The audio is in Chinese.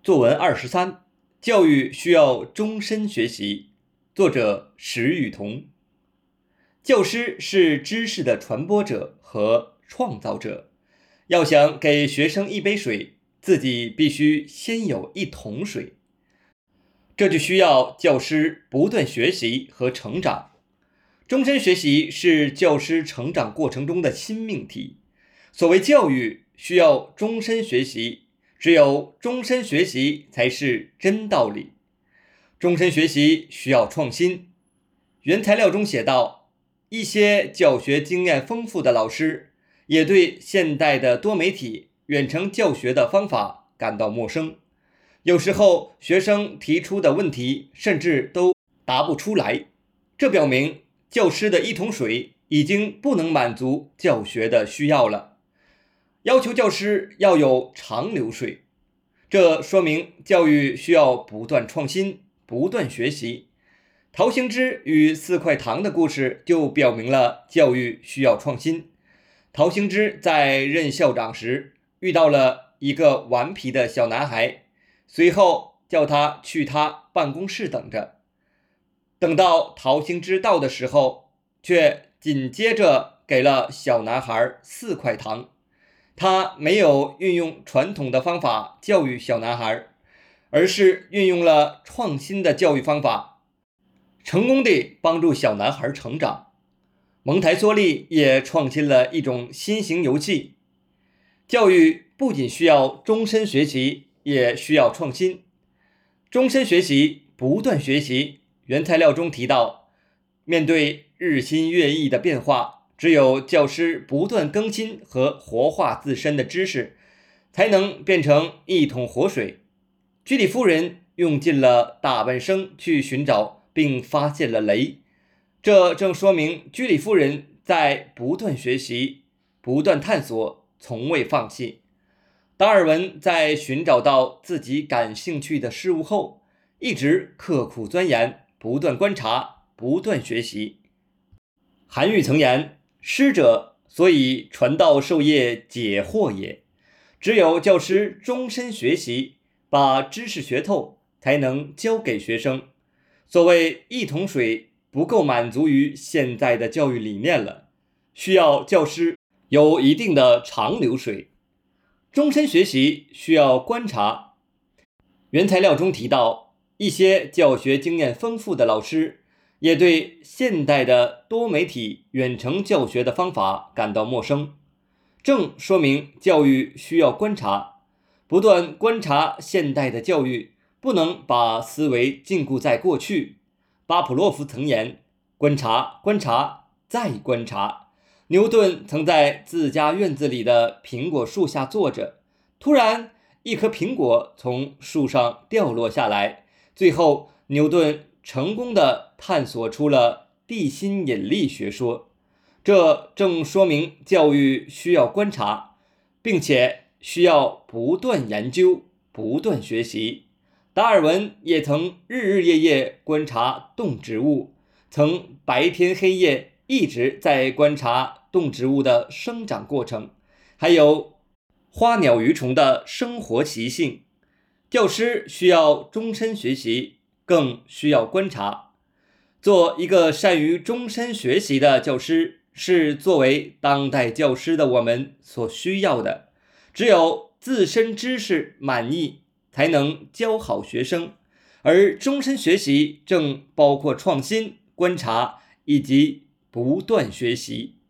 作文23，教育需要终身学习。作者石雨桐。教师是知识的传播者和创造者，要想给学生一杯水，自己必须先有一桶水。这就需要教师不断学习和成长。终身学习是教师成长过程中的新命题。所谓教育需要终身学习，只有终身学习才是真道理。终身学习需要创新。原材料中写道，一些教学经验丰富的老师也对现代的多媒体远程教学的方法感到陌生。有时候学生提出的问题甚至都答不出来，这表明教师的一桶水已经不能满足教学的需要了。要求教师要有长流水，这说明教育需要不断创新，不断学习。陶行知与4块糖的故事就表明了教育需要创新。陶行知在任校长时遇到了一个顽皮的小男孩，随后叫他去他办公室等着。等到陶行知到的时候，却紧接着给了小男孩4块糖。他没有运用传统的方法教育小男孩，而是运用了创新的教育方法，成功地帮助小男孩成长。蒙台梭利也创新了一种新型游戏。教育不仅需要终身学习，也需要创新。终身学习，不断学习。原材料中提到，面对日新月异的变化，只有教师不断更新和活化自身的知识，才能变成一桶活水。居里夫人用尽了大半生去寻找并发现了雷，这正说明居里夫人在不断学习、不断探索，从未放弃。达尔文在寻找到自己感兴趣的事物后，一直刻苦钻研，不断观察，不断学习。韩愈曾言，师者，所以传道授业解惑也。只有教师终身学习，把知识学透，才能教给学生。所谓一桶水不够满足于现在的教育理念了，需要教师有一定的长流水。终身学习需要观察。原材料中提到，一些教学经验丰富的老师也对现代的多媒体远程教学的方法感到陌生，正说明教育需要观察。不断观察现代的教育，不能把思维禁锢在过去。巴甫洛夫曾言，观察，观察，再观察。牛顿曾在自家院子里的苹果树下坐着，突然一颗苹果从树上掉落下来，最后牛顿成功地探索出了地心引力学说。这正说明教育需要观察，并且需要不断研究，不断学习。达尔文也曾日日夜夜观察动植物，曾白天黑夜一直在观察动植物的生长过程，还有花鸟鱼虫的生活习性。教师需要终身学习，更需要观察。做一个善于终身学习的教师，是作为当代教师的我们所需要的。只有自身知识满意，才能教好学生。而终身学习正包括创新、观察以及不断学习。